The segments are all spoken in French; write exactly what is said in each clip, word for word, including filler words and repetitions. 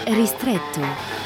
Ristretto.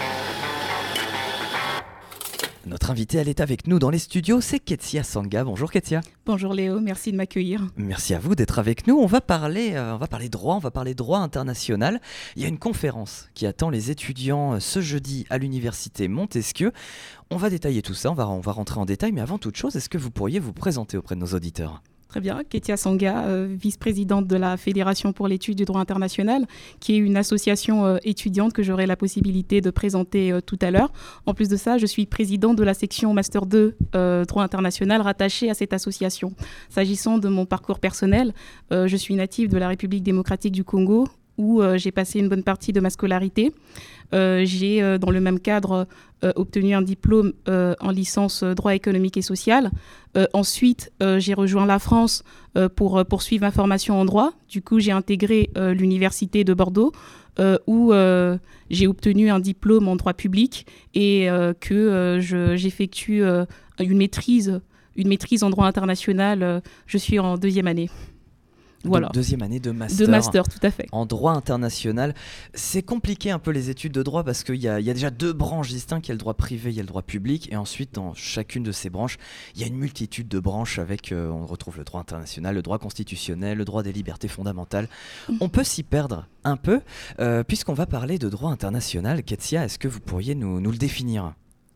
Notre invitée, elle est avec nous dans les studios, c'est Ketsia Sanga. Bonjour Ketsia. Bonjour Léo, merci de m'accueillir. Merci à vous d'être avec nous. On va parler, euh, on va parler droit, on va parler droit international. Il y a une conférence qui attend les étudiants ce jeudi à l'université Montesquieu. On va détailler tout ça, on va, on va rentrer en détail, mais avant toute chose, est-ce que vous pourriez vous présenter auprès de nos auditeurs ? Très bien, Ketsia Sanga, euh, vice-présidente de la Fédération pour l'étude du droit international, qui est une association euh, étudiante que j'aurai la possibilité de présenter euh, tout à l'heure. En plus de ça, je suis présidente de la section Master deux euh, droit international rattachée à cette association. S'agissant de mon parcours personnel, euh, je suis native de la République démocratique du Congo, où euh, j'ai passé une bonne partie de ma scolarité. Euh, j'ai, euh, dans le même cadre, euh, obtenu un diplôme euh, en licence euh, droit économique et social. Euh, ensuite, euh, j'ai rejoint la France euh, pour euh, poursuivre ma formation en droit. Du coup, j'ai intégré euh, l'université de Bordeaux, euh, où euh, j'ai obtenu un diplôme en droit public et euh, que euh, je, j'effectue euh, une maîtrise, une maîtrise en droit international. Euh, je suis en deuxième année. Voilà. Donc, deuxième année de master. De master, tout à fait. En droit international. C'est compliqué un peu les études de droit parce qu'il y a, il y a déjà deux branches distinctes. Il y a le droit privé, il y a le droit public. Et ensuite, dans chacune de ces branches, il y a une multitude de branches avec, euh, on retrouve le droit international, le droit constitutionnel, le droit des libertés fondamentales. Mmh. On peut s'y perdre un peu. Euh, puisqu'on va parler de droit international, Ketsia, est-ce que vous pourriez nous, nous le définir ?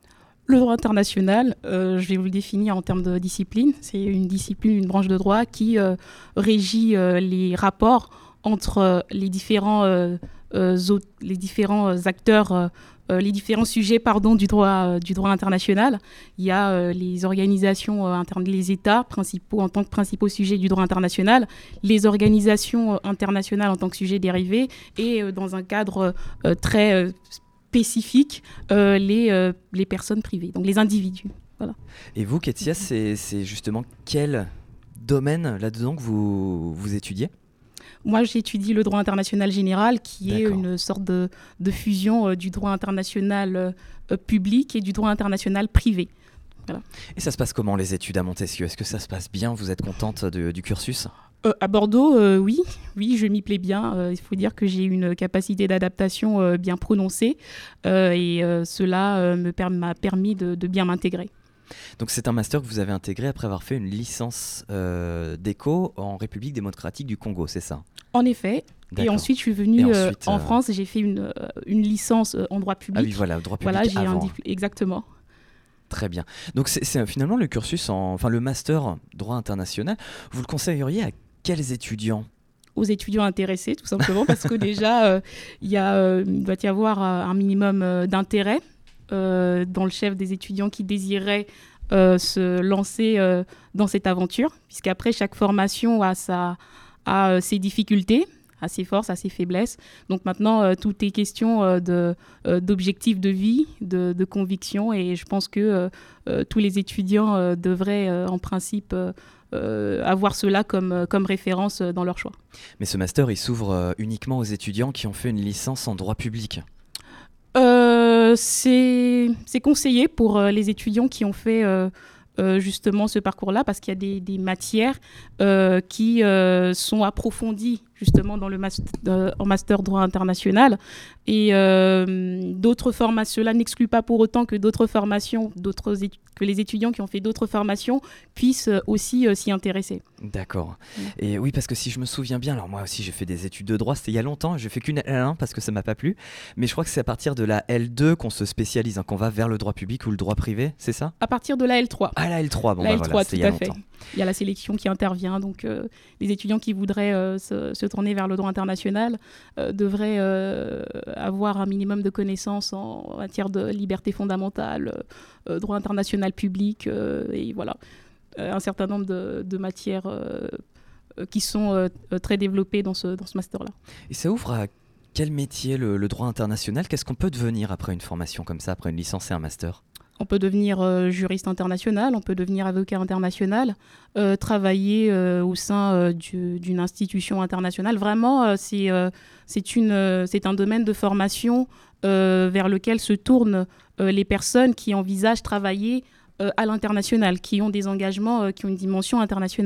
Le droit international, euh, je vais vous le définir en termes de discipline. C'est une discipline, une branche de droit qui euh, régit euh, les rapports entre euh, les, différents, euh, euh, autres, les différents acteurs, euh, les différents sujets pardon, du, droit, euh, du droit international. Il y a euh, les organisations euh, internes, les États principaux en tant que principaux sujets du droit international, les organisations euh, internationales en tant que sujets dérivés et euh, dans un cadre euh, très euh, spécifique, euh, les, euh, les personnes privées, donc les individus. Voilà. Et vous, Ketsia, c'est, c'est justement quel domaine là-dedans que vous, vous étudiez ? Moi, j'étudie le droit international général, qui D'accord. est une sorte de, de fusion euh, du droit international euh, public et du droit international privé. Voilà. Et ça se passe comment, les études à Montesquieu ? Est-ce que ça se passe bien ? Vous êtes contente de, du cursus ? Euh, à Bordeaux, euh, oui, oui, je m'y plais bien. Euh, il faut dire que j'ai une capacité d'adaptation euh, bien prononcée euh, et euh, cela euh, me per- m'a permis de, de bien m'intégrer. Donc c'est un master que vous avez intégré après avoir fait une licence euh, d'éco en République démocratique du Congo, c'est ça ? En effet. D'accord. Et ensuite, je suis venue ensuite, euh, en euh... France, j'ai fait une, euh, une licence en droit public. Ah oui, voilà, droit public voilà, j'ai avant. un dipl- Exactement. Très bien. Donc c'est, c'est finalement le cursus, en, enfin le master droit international, vous le conseilleriez à quels étudiants ? Aux étudiants intéressés, tout simplement, parce que déjà, euh, y a, euh, il doit y avoir euh, un minimum euh, d'intérêt euh, dans le chef des étudiants qui désiraient euh, se lancer euh, dans cette aventure, puisqu'après, chaque formation a, sa, a euh, ses difficultés, a ses forces, a ses faiblesses. Donc maintenant, euh, tout est question euh, de, euh, d'objectifs de vie, de, de conviction, et je pense que euh, euh, tous les étudiants euh, devraient, euh, en principe, euh, Euh, avoir cela comme, comme référence dans leur choix. Mais ce master, il s'ouvre euh, uniquement aux étudiants qui ont fait une licence en droit public ? euh, c'est, c'est conseillé pour euh, les étudiants qui ont fait euh, euh, justement ce parcours-là, parce qu'il y a des, des matières euh, qui euh, sont approfondies justement dans le master, euh, en master droit international. Et euh, d'autres formations, cela n'exclut pas pour autant que d'autres formations, d'autres études, que les étudiants qui ont fait d'autres formations puissent aussi euh, s'y intéresser. D'accord. Ouais. Et oui, parce que si je me souviens bien, alors moi aussi j'ai fait des études de droit, c'était il y a longtemps, j'ai fait qu'une L un parce que ça m'a pas plu, mais je crois que c'est à partir de la L deux qu'on se spécialise, hein, qu'on va vers le droit public ou le droit privé, c'est ça ? À partir de la L trois. Ah, la L trois, bon la bah L trois, voilà, c'était tout il y a à fait. longtemps. Il y a la sélection qui intervient, donc euh, les étudiants qui voudraient euh, se, se tourner vers le droit international euh, devraient euh, avoir un minimum de connaissances en matière de liberté fondamentale, euh, droit international public, euh, et voilà, euh, un certain nombre de, de matières euh, qui sont euh, très développées dans ce, dans ce master-là. Et ça ouvre à quel métier le, le droit international ? Qu'est-ce qu'on peut devenir après une formation comme ça, après une licence et un master ? On peut devenir euh, juriste international, on peut devenir avocat international, euh, travailler euh, au sein euh, du, d'une institution internationale. Vraiment, euh, c'est, euh, c'est, une, euh, c'est un domaine de formation euh, vers lequel se tournent euh, les personnes qui envisagent travailler euh, à l'international, qui ont des engagements euh, qui ont une dimension internationale.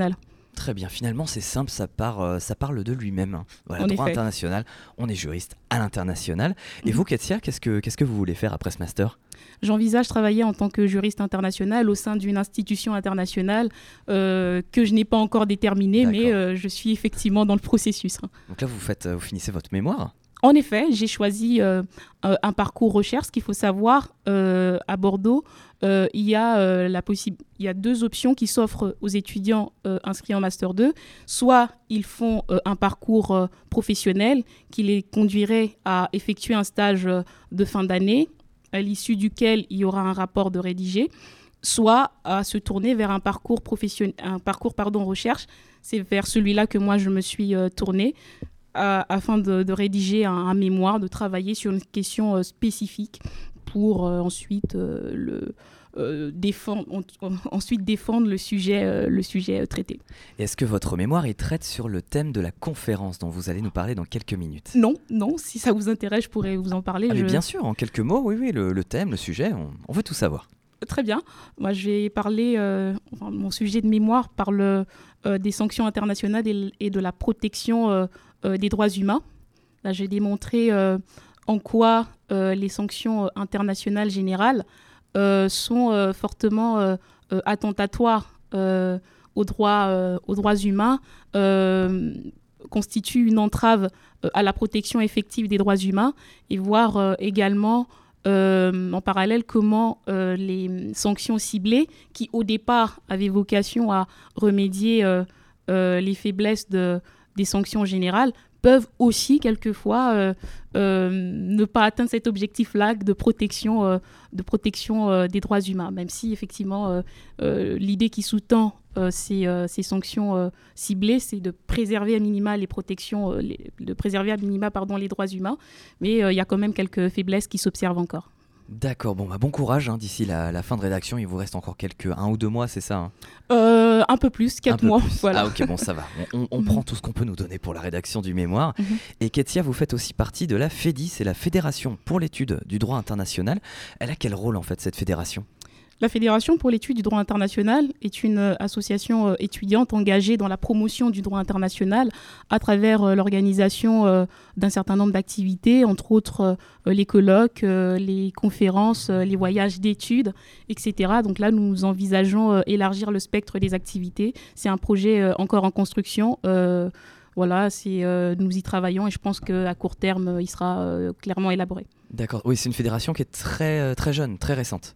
Très bien, finalement c'est simple, ça, part, euh, ça parle de lui-même. Hein. Voilà, En droit effet. international, on est juriste à l'international. Et Mhm. vous, Katia, qu'est-ce que, qu'est-ce que vous voulez faire après ce master? J'envisage travailler en tant que juriste international au sein d'une institution internationale euh, que je n'ai pas encore déterminée, mais D'accord. euh, je suis effectivement dans le processus. Hein. Donc là, vous, faites, euh, vous finissez votre mémoire. En effet, j'ai choisi euh, euh, un parcours recherche. Ce qu'il faut savoir, euh, à Bordeaux, euh, il, y a, euh, la possi- il y a deux options qui s'offrent aux étudiants euh, inscrits en Master deux. Soit ils font euh, un parcours euh, professionnel qui les conduirait à effectuer un stage euh, de fin d'année, à l'issue duquel il y aura un rapport de rédigé, soit à se tourner vers un parcours, professionnel, un parcours pardon, recherche. C'est vers celui-là que moi, je me suis euh, tournée. À, afin de, de rédiger un, un mémoire, de travailler sur une question euh, spécifique pour euh, ensuite, euh, le, euh, défendre, on, on, ensuite défendre le sujet, euh, le sujet euh, traité. Et est-ce que votre mémoire il traite sur le thème de la conférence dont vous allez nous parler dans quelques minutes? Non, non, si ça vous intéresse, je pourrais vous en parler. Ah, mais je... bien sûr, en quelques mots, oui, oui, le, le thème, le sujet, on, on veut tout savoir. Très bien. Moi, je vais parler, euh, enfin, mon sujet de mémoire parle euh, des sanctions internationales et, et de la protection euh, euh, des droits humains. Là, j'ai démontré euh, en quoi euh, les sanctions euh, internationales générales euh, sont euh, fortement euh, euh, attentatoires euh, aux, droits, euh, aux droits humains, euh, constituent une entrave euh, à la protection effective des droits humains, et voir euh, également Euh, en parallèle comment euh, les sanctions ciblées, qui au départ avaient vocation à remédier euh, euh, les faiblesses de, des sanctions générales, peuvent aussi quelquefois euh, euh, ne pas atteindre cet objectif-là de protection, euh, de protection euh, des droits humains, même si effectivement euh, euh, l'idée qui sous-tend euh, ces, euh, ces sanctions euh, ciblées, c'est de préserver à minima les protections, euh, les, de préserver à minima pardon, les droits humains, mais il euh, y a quand même quelques faiblesses qui s'observent encore. D'accord, bon, bah, bon courage, hein, d'ici la, la fin de rédaction, il vous reste encore quelques un ou deux mois, c'est ça hein? euh, Un peu plus, Un quatre peu mois. plus. Voilà. Ah ok, bon ça va, on, on, on Mhm. prend tout ce qu'on peut nous donner pour la rédaction du mémoire. Mhm. Et Ketia, vous faites aussi partie de la FEDI, c'est la Fédération pour l'étude du droit international. Elle a quel rôle en fait cette fédération? La Fédération pour l'étude du droit international est une euh, association euh, étudiante engagée dans la promotion du droit international à travers euh, l'organisation euh, d'un certain nombre d'activités, entre autres euh, les colloques, euh, les conférences, euh, les voyages d'études, et cetera. Donc là, nous envisageons euh, élargir le spectre des activités. C'est un projet euh, encore en construction. Euh, voilà, c'est, euh, nous y travaillons et je pense qu'à court terme, il sera euh, clairement élaboré. D'accord, oui, c'est une fédération qui est très, euh, très jeune, très récente.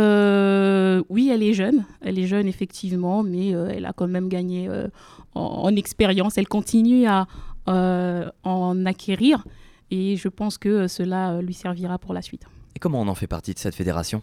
Euh, oui, elle est jeune, elle est jeune effectivement, mais euh, elle a quand même gagné euh, en, en expérience. Elle continue à euh, en acquérir et je pense que cela euh, lui servira pour la suite. Et comment on en fait partie de cette fédération?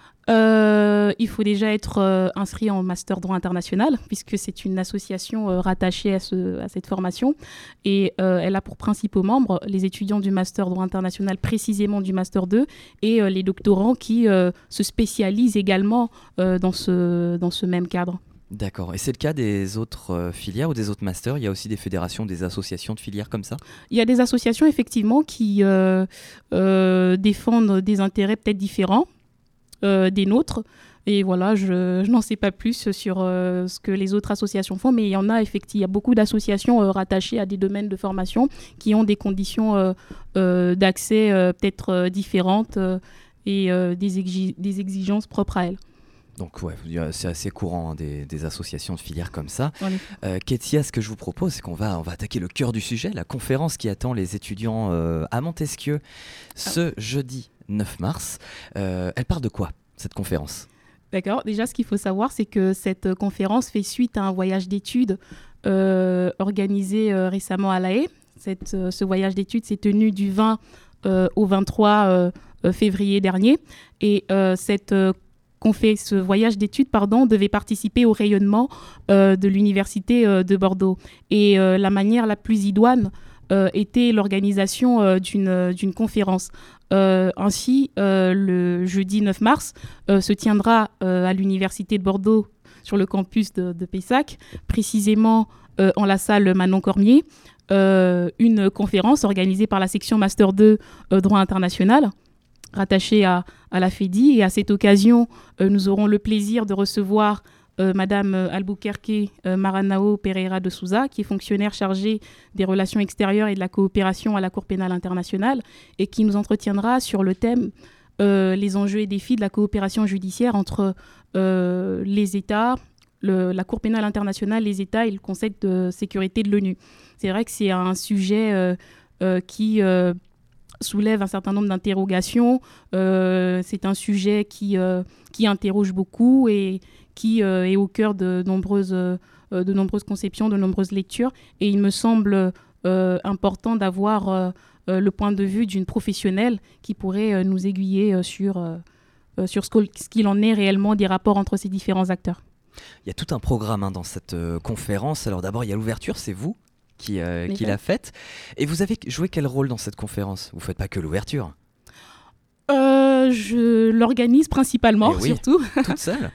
Euh, il faut déjà être euh, inscrit en master droit international puisque c'est une association euh, rattachée à, ce, à cette formation et euh, elle a pour principaux membres les étudiants du master droit international, précisément du master deux, et euh, les doctorants qui euh, se spécialisent également euh, dans, ce, dans ce même cadre. D'accord, et c'est le cas des autres euh, filières ou des autres masters? Il y a aussi des fédérations, des associations de filières comme ça? Il y a des associations effectivement qui euh, euh, défendent des intérêts peut-être différents Euh, des nôtres. Et voilà, je, je n'en sais pas plus sur euh, ce que les autres associations font, mais il y en a effectivement, il y a beaucoup d'associations euh, rattachées à des domaines de formation qui ont des conditions euh, euh, d'accès euh, peut-être euh, différentes euh, et euh, des, exi- des exigences propres à elles. Donc ouais, c'est assez courant hein, des, des associations de filières comme ça. Voilà. Euh, Ketia, ce que je vous propose, c'est qu'on va, on va attaquer le cœur du sujet, la conférence qui attend les étudiants euh, à Montesquieu ce ah. jeudi neuf mars. Euh, elle part de quoi, cette conférence? D'accord. Déjà, ce qu'il faut savoir, c'est que cette conférence fait suite à un voyage d'études euh, organisé euh, récemment à La Haye. Cette, euh, ce voyage d'études s'est tenu du vingt euh, au vingt-trois euh, février dernier. Et euh, cette euh, qu'on fait ce voyage d'études, pardon, devait participer au rayonnement euh, de l'université euh, de Bordeaux. Et euh, la manière la plus idoine euh, était l'organisation euh, d'une, d'une conférence. Euh, ainsi, euh, le jeudi neuf mars, euh, se tiendra euh, à l'université de Bordeaux, sur le campus de, de Pessac, précisément euh, en la salle Manon Cormier, euh, une conférence organisée par la section Master deux euh, Droit international, rattachée à, à la FEDI. Et à cette occasion, euh, nous aurons le plaisir de recevoir euh, Madame Albuquerque euh, Maranhão Pereira de Souza, qui est fonctionnaire chargée des relations extérieures et de la coopération à la Cour pénale internationale, et qui nous entretiendra sur le thème euh, les enjeux et défis de la coopération judiciaire entre euh, les États, le, la Cour pénale internationale, les États et le Conseil de sécurité de l'ONU. C'est vrai que c'est un sujet euh, euh, qui euh, soulève un certain nombre d'interrogations. Euh, c'est un sujet qui, euh, qui interroge beaucoup et qui euh, est au cœur de nombreuses, euh, de nombreuses conceptions, de nombreuses lectures. Et il me semble euh, important d'avoir euh, euh, le point de vue d'une professionnelle qui pourrait euh, nous aiguiller euh, sur, euh, sur ce, ce qu'il en est réellement des rapports entre ces différents acteurs. Il y a tout un programme hein, dans cette euh, conférence. Alors d'abord, il y a l'ouverture, c'est vous qui, euh, qui l'a faite. Et vous avez joué quel rôle dans cette conférence ? Vous ne faites pas que l'ouverture. euh, Je l'organise principalement, oui, surtout. Toute seule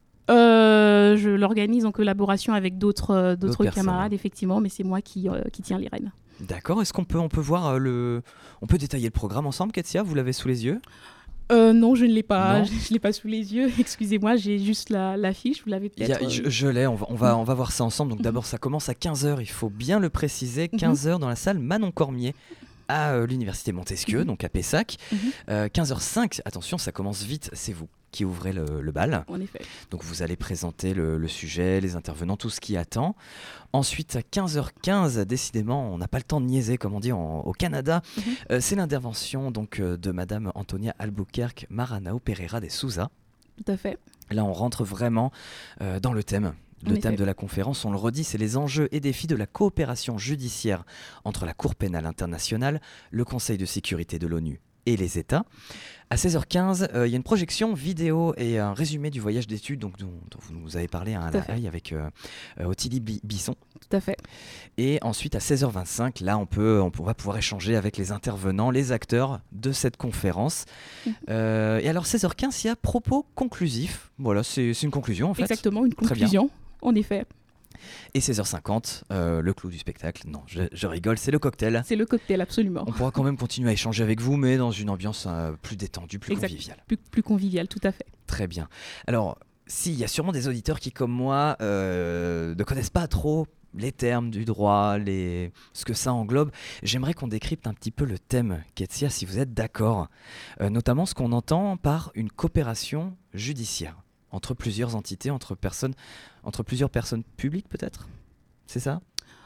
euh, Je l'organise en collaboration avec d'autres, euh, d'autres, d'autres camarades, effectivement, mais c'est moi qui, euh, qui tiens les rênes. D'accord. Est-ce qu'on peut, on peut voir euh, le... On peut détailler le programme ensemble, Ketsia ? Vous l'avez sous les yeux ? Euh, non, je ne l'ai pas. Je, je l'ai pas sous les yeux. Excusez-moi, j'ai juste la, la fiche. Vous l'avez peut-être. A, je, je l'ai. On va, on va, on va voir ça ensemble. Donc d'abord, ça commence à quinze heures. Il faut bien le préciser. quinze heures dans la salle Manon Cormier à euh, l'université Montesquieu, mm-hmm. donc à Pessac. Mm-hmm. Euh, quinze heures cinq. Attention, ça commence vite. C'est vous qui ouvrez le, le bal. En effet. Donc vous allez présenter le, le sujet, les intervenants, tout ce qui attend. Ensuite, à quinze heures quinze, décidément, on n'a pas le temps de niaiser, comme on dit en, au Canada. Mm-hmm. Euh, c'est l'intervention donc, euh, de Madame Antonia Albuquerque Maranhão Pereira de Souza. Tout à fait. Là, on rentre vraiment euh, dans le thème. Le en thème effet. de la conférence, on le redit, c'est les enjeux et défis de la coopération judiciaire entre la Cour pénale internationale, le Conseil de sécurité de l'ONU et les États. À seize heures quinze, il euh, y a une projection vidéo et un résumé du voyage d'études donc, dont, dont vous nous avez parlé hein, à La Haye avec euh, euh, Ottilie Bisson. Tout à fait. Et ensuite, à seize heures vingt-cinq, là, on, peut, on va pouvoir échanger avec les intervenants, les acteurs de cette conférence. Mmh. Euh, et alors, seize heures quinze, il y a propos conclusifs. Voilà, c'est, c'est une conclusion, en fait. Exactement, une conclusion, en effet. Et seize heures cinquante, euh, le clou du spectacle. Non, je, je rigole, c'est le cocktail. C'est le cocktail, absolument. On pourra quand même continuer à échanger avec vous, mais dans une ambiance euh, plus détendue, plus exact. conviviale. Plus, plus conviviale, tout à fait. Très bien. Alors, s'il y a sûrement des auditeurs qui, comme moi, euh, ne connaissent pas trop les termes du droit, les... ce que ça englobe, j'aimerais qu'on décrypte un petit peu le thème, Ketsia, si vous êtes d'accord. Euh, notamment ce qu'on entend par une coopération judiciaire. Entre plusieurs entités, entre, personnes, entre plusieurs personnes publiques peut-être ? C'est ça ?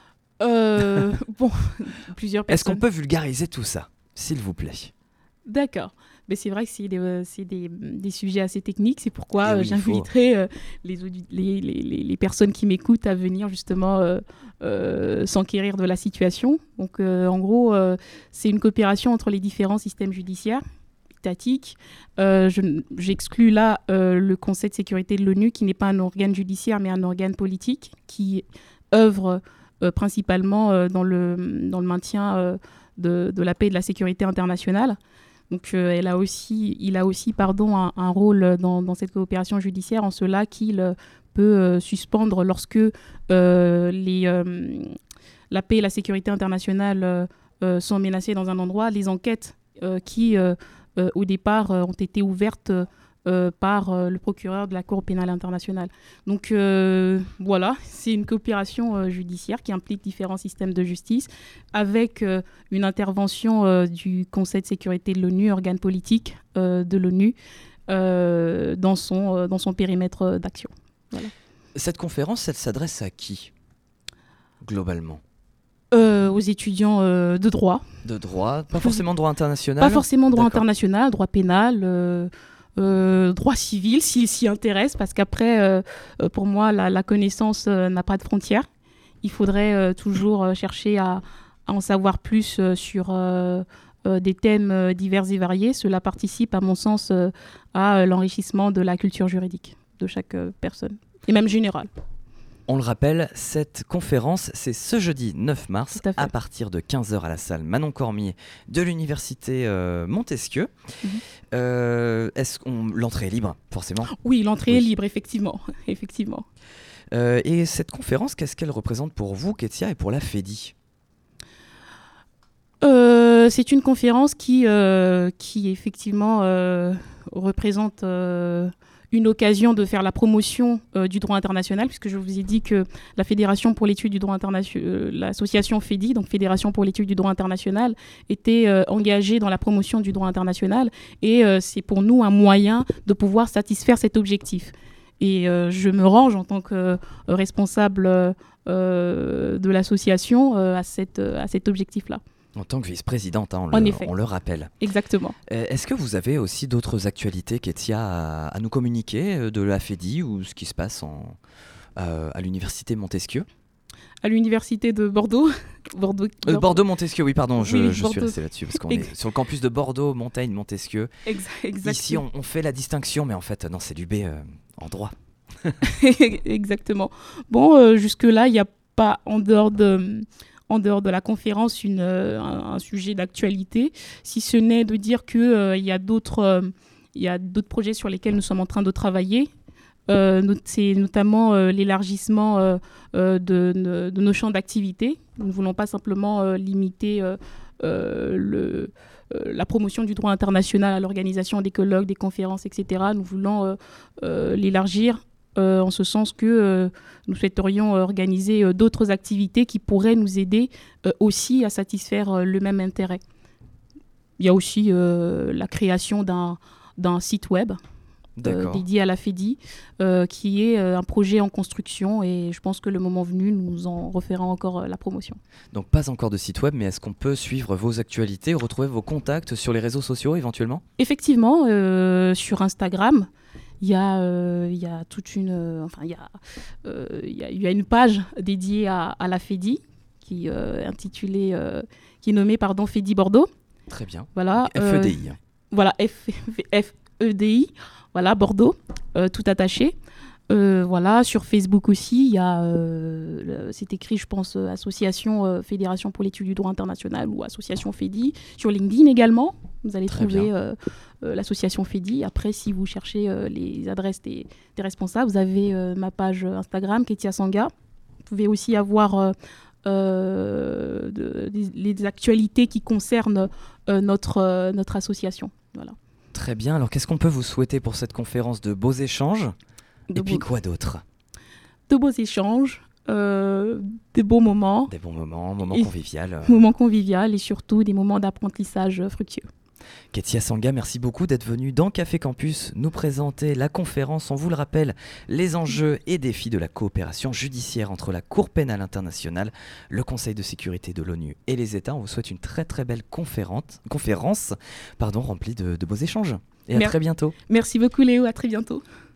euh, Bon, plusieurs personnes. Est-ce qu'on peut vulgariser tout ça, s'il vous plaît ? D'accord. Mais c'est vrai que c'est, des, c'est des, des sujets assez techniques. C'est pourquoi oui, euh, j'inviterai euh, les, les, les, les personnes qui m'écoutent à venir justement euh, euh, s'enquérir de la situation. Donc euh, en gros, euh, c'est une coopération entre les différents systèmes judiciaires. Étatique. Euh, je, j'exclus là euh, le Conseil de sécurité de l'ONU qui n'est pas un organe judiciaire mais un organe politique qui œuvre euh, principalement euh, dans, le, dans le maintien euh, de, de la paix et de la sécurité internationale. Donc euh, elle a aussi, il a aussi pardon, un, un rôle dans, dans cette coopération judiciaire en cela qu'il euh, peut euh, suspendre lorsque euh, les, euh, la paix et la sécurité internationale euh, euh, sont menacées dans un endroit, les enquêtes euh, qui euh, Euh, au départ, euh, ont été ouvertes euh, par euh, le procureur de la Cour pénale internationale. Donc euh, voilà, c'est une coopération euh, judiciaire qui implique différents systèmes de justice avec euh, une intervention euh, du Conseil de sécurité de l'ONU, organe politique euh, de l'ONU, euh, dans, son, euh, dans son périmètre d'action. Voilà. Cette conférence, elle s'adresse à qui, globalement ? Euh, aux étudiants euh, de droit. De droit, pas forcément droit international. Pas forcément droit D'accord. international, droit pénal, euh, euh, droit civil s'ils s'y intéressent, parce qu'après, euh, pour moi, la, la connaissance euh, n'a pas de frontières. Il faudrait euh, toujours euh, chercher à, à en savoir plus euh, sur euh, euh, des thèmes euh, divers et variés. Cela participe, à mon sens, euh, à euh, l'enrichissement de la culture juridique de chaque euh, personne, et même générale. On le rappelle, cette conférence, c'est ce jeudi neuf mars à, à partir de quinze heures à la salle Manon Cormier de l'université euh, Montesquieu. Mm-hmm. Euh, est-ce qu'on... L'entrée est libre, forcément ? Oui, l'entrée oui. est libre, effectivement. effectivement. Euh, et cette conférence, qu'est-ce qu'elle représente pour vous, Ketsia, et pour la FEDI ? euh, C'est une conférence qui, euh, qui effectivement, euh, représente... Euh, une occasion de faire la promotion euh, du droit international, puisque je vous ai dit que la Fédération pour l'étude du droit international, euh, l'association FEDI, donc Fédération pour l'étude du droit international, était euh, engagée dans la promotion du droit international, et euh, c'est pour nous un moyen de pouvoir satisfaire cet objectif. Et euh, je me range en tant que euh, responsable euh, de l'association euh, à, cette, à cet objectif-là. En tant que vice-présidente, hein, on, en le, effet. on le rappelle. Exactement. Euh, est-ce que vous avez aussi d'autres actualités, Kétia, à, à nous communiquer euh, de la FEDI ou ce qui se passe en, euh, à l'université Montesquieu? À l'université de Bordeaux. Bordeaux, euh, Bordeaux-Montesquieu, oui, pardon, je, oui, je suis resté là-dessus parce qu'on est sur le campus de Bordeaux, Montaigne, Montesquieu. Exactement. Ici, on, on fait la distinction, mais en fait, non, c'est du B euh, en droit. Exactement. Bon, euh, jusque-là, il n'y a pas, en dehors de... en dehors de la conférence, une, euh, un, un sujet d'actualité, si ce n'est de dire qu'il euh, y a d'autres euh, il y a d'autres projets sur lesquels nous sommes en train de travailler. Euh, not- c'est notamment euh, l'élargissement euh, euh, de, de, de nos champs d'activité. Nous ne voulons pas simplement euh, limiter euh, euh, le, euh, la promotion du droit international à l'organisation des colloques, des conférences, et cetera. Nous voulons euh, euh, l'élargir Euh, en ce sens que euh, nous souhaiterions euh, organiser euh, d'autres activités qui pourraient nous aider euh, aussi à satisfaire euh, le même intérêt. Il y a aussi euh, la création d'un, d'un site web euh, dédié à la FEDI, euh, qui est euh, un projet en construction, et je pense que le moment venu, nous en referons encore euh, la promotion. Donc pas encore de site web, mais est-ce qu'on peut suivre vos actualités, retrouver vos contacts sur les réseaux sociaux éventuellement? Effectivement, euh, sur Instagram, il y a, euh, il y a toute une, euh, enfin il y a, euh, il y a, il y a une page dédiée à, à la FEDI qui euh, intitulée, euh, qui est nommée pardon FEDI Bordeaux. Très bien. Voilà. F E D I. Euh, voilà F E D I. Voilà Bordeaux, euh, tout attaché. Euh, voilà, sur Facebook aussi, il y a, euh, le, c'est écrit, je pense, euh, Association euh, Fédération pour l'étude du droit international ou Association FEDI. Sur LinkedIn également, vous allez Très trouver euh, euh, l'association FEDI. Après, si vous cherchez euh, les adresses des, des responsables, vous avez euh, ma page Instagram, Kétia Sanga. Vous pouvez aussi avoir euh, euh, de, des, les actualités qui concernent euh, notre, euh, notre association. Voilà. Très bien, alors qu'est-ce qu'on peut vous souhaiter pour cette conférence? De beaux échanges? De Et puis beaux, quoi d'autre? de beaux échanges, euh, des beaux moments. Des bons moments, moments et conviviaux. Moments conviviaux et surtout des moments d'apprentissage fructueux. Kétia Sanga, merci beaucoup d'être venue dans Café Campus nous présenter la conférence. On vous le rappelle, les enjeux et défis de la coopération judiciaire entre la Cour pénale internationale, le Conseil de sécurité de l'ONU et les États. On vous souhaite une très très belle conférence, conférence pardon, remplie de, de beaux échanges. Et à Mer- très bientôt. Merci beaucoup Léo, à très bientôt.